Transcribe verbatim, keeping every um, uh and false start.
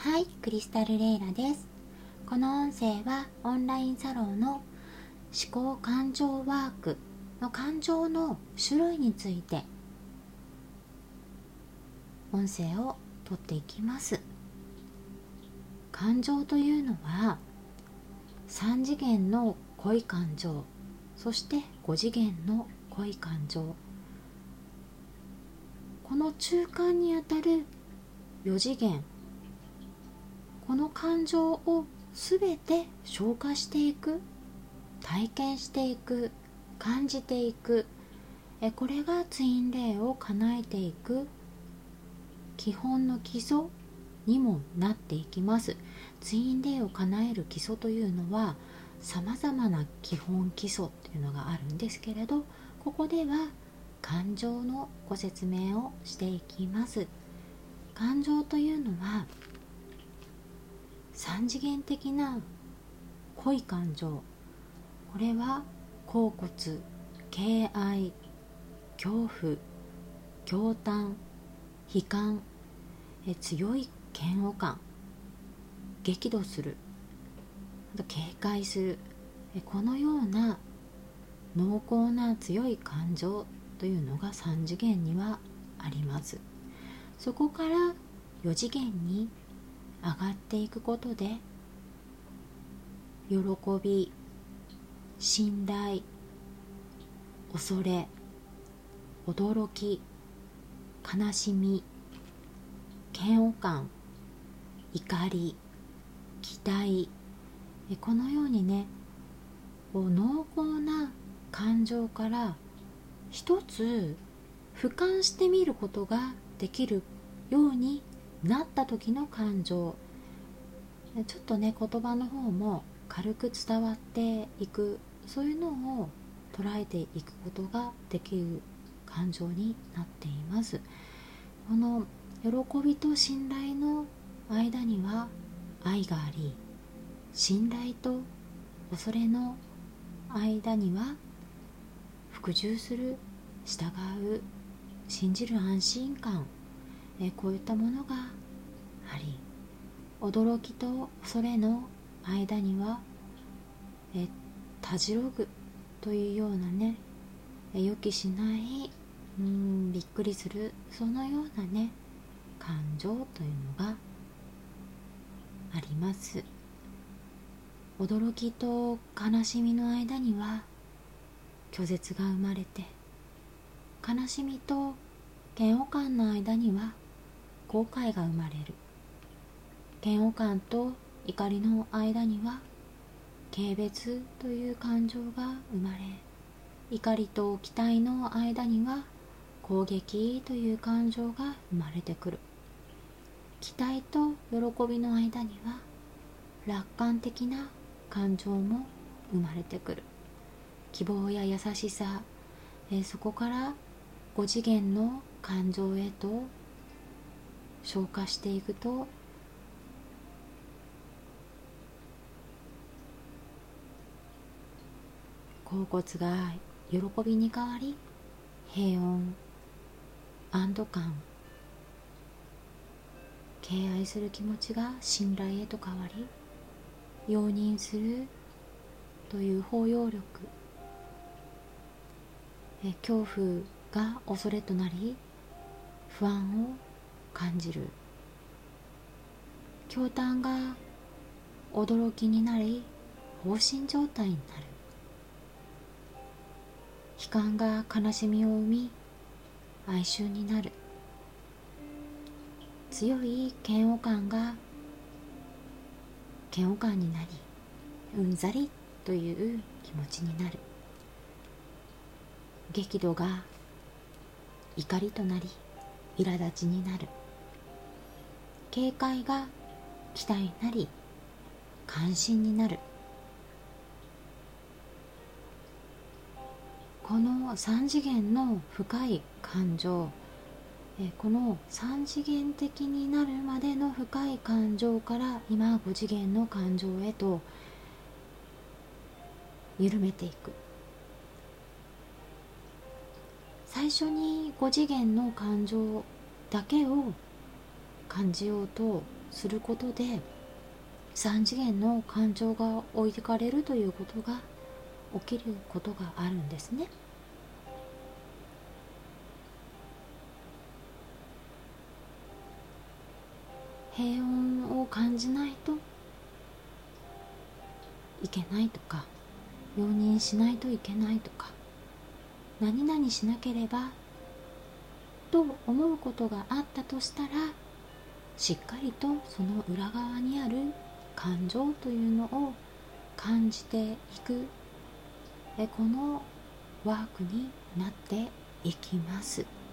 はい、クリスタルレイラです。この音声はオンラインサロンの思考感情ワークの感情の種類について音声をとっていきます。感情というのはさん次元の濃い感情、そしてご次元の濃い感情、この中間にあたるよ次元、この感情をすべて消化していく、体験していく、感じていく、えこれがツインレイを叶えていく基本の基礎にもなっていきます。ツインレイを叶える基礎というのはさまざまな基本基礎っていうのがあるんですけれど、ここでは感情のご説明をしていきます。感情というのは三次元的な濃い感情、これは恍惚、敬愛、恐怖、驚嘆、悲観、え強い嫌悪感、激怒する、警戒する、えこのような濃厚な強い感情というのがさん次元にはあります。そこからよ次元に上がっていくことで、喜び、信頼、恐れ、驚き、悲しみ、嫌悪感、怒り、期待、このようにね、濃厚な感情から一つ俯瞰してみることができるようになった時の感情、ちょっとね言葉の方も軽く伝わっていく、そういうのを捉えていくことができる感情になっています。この喜びと信頼の間には愛があり、信頼と恐れの間には服従する、従う、信じる安心感、えこういったものがあり、驚きと恐れの間にはえたじろぐというようなね、え予期しない、うーんびっくりする、そのようなね感情というのがあります。驚きと悲しみの間には拒絶が生まれて、悲しみと嫌悪感の間には後悔が生まれる。嫌悪感と怒りの間には軽蔑という感情が生まれ、怒りと期待の間には攻撃という感情が生まれてくる。期待と喜びの間には楽観的な感情も生まれてくる。希望や優しさ、えー、そこからご次元の感情へと昇華していくと、恍惚が喜びに変わり、平穏、安堵感、敬愛する気持ちが信頼へと変わり、容認するという包容力、え恐怖が恐れとなり、不安を感じる。驚嘆が驚きになり、放心状態になる。悲観が悲しみを生み、哀愁になる。強い嫌悪感が嫌悪感になり、うんざりという気持ちになる。激怒が怒りとなり、苛立ちになる。警戒が期待になり、関心になる。この三次元の深い感情、えこの三次元的になるまでの深い感情から今ご次元の感情へと緩めていく。最初にご次元の感情だけを感じようとすることで三次元の感情が置いてかれるということが起きることがあるんですね。平穏を感じないといけないとか、容認しないといけないとか、何々しなければと思うことがあったとしたら、しっかりとその裏側にある感情というのを感じていく、このワークになっていきます。